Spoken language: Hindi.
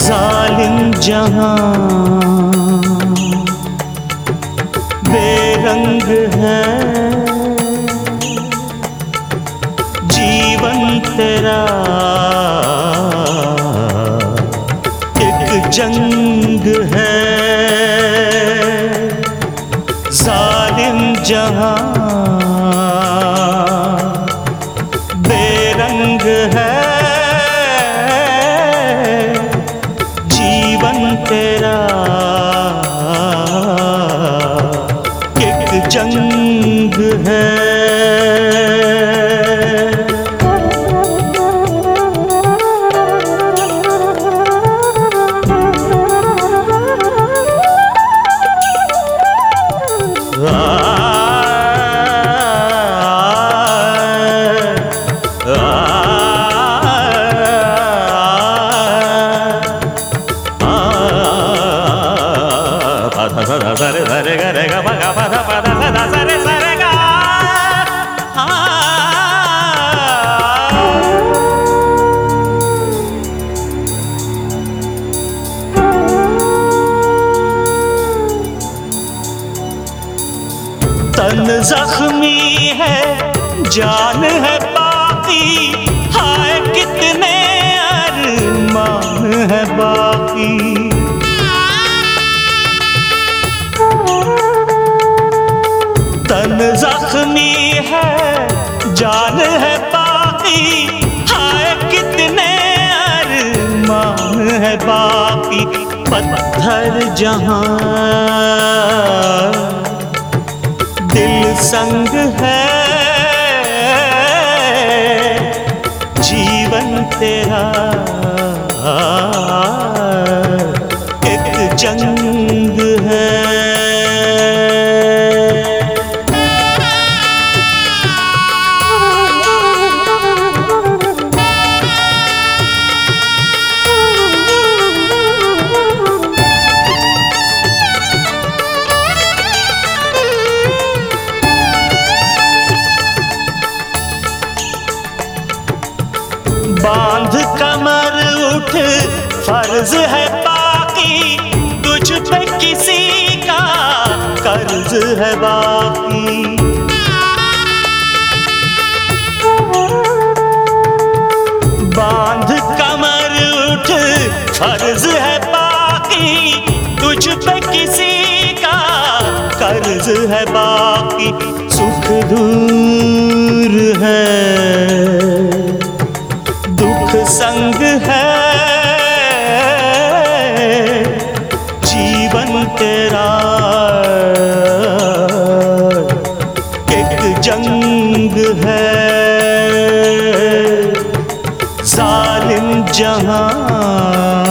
जालिम जहां बेरंग है, जीवन तेरा एक जंग है। जालिम जहां बेरंग है, तेरा एक जंग है। सरे सरे ग रे ग प ग प ध प ध स ध सरे सरे ग। तन जख्मी है, जान है बाकी, हाय कितने अरमान है बाकी। तन जख्मी है, जान है बाकी, हाय कितने अरमान है बाकी। पत्थर जहां दिल संग है, जीवन तेरा एक जंग है। बांध कमर उठ, फर्ज है बाकी, तुझ पे किसी का कर्ज है बाकी। बांध कमर उठ, फर्ज है बाकी, तुझ पे किसी का कर्ज है बाकी। सुख दूर है, दुख संग है, जीवन तेरा एक जंग है। जालिम जहां